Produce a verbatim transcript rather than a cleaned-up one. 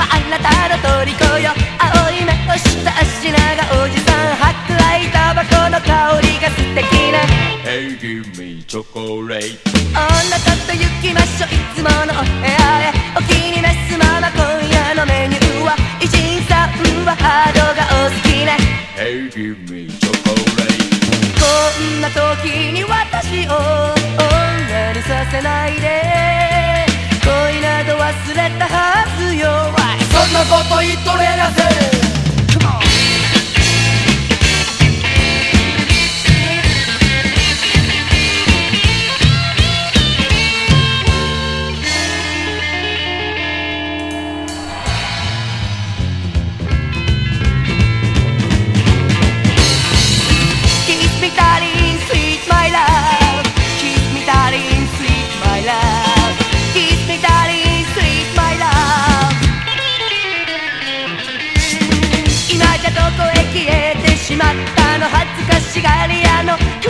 あなたの虜よ。青い目をした足長おじさん、白来タバコの香りが素敵ね。 Hey give me chocolate。 あなたと行きましょういつものお部屋へ。お気に召すまま今夜のメニューはイジンさんはハードがお好きね。 Hey give me chocolate。 こんな時に私を女にさせないで。恋など忘れたはずよ。 そんなこと言っとれなせ。 今じゃどこへ消えてしまったの、恥ずかしがり屋のク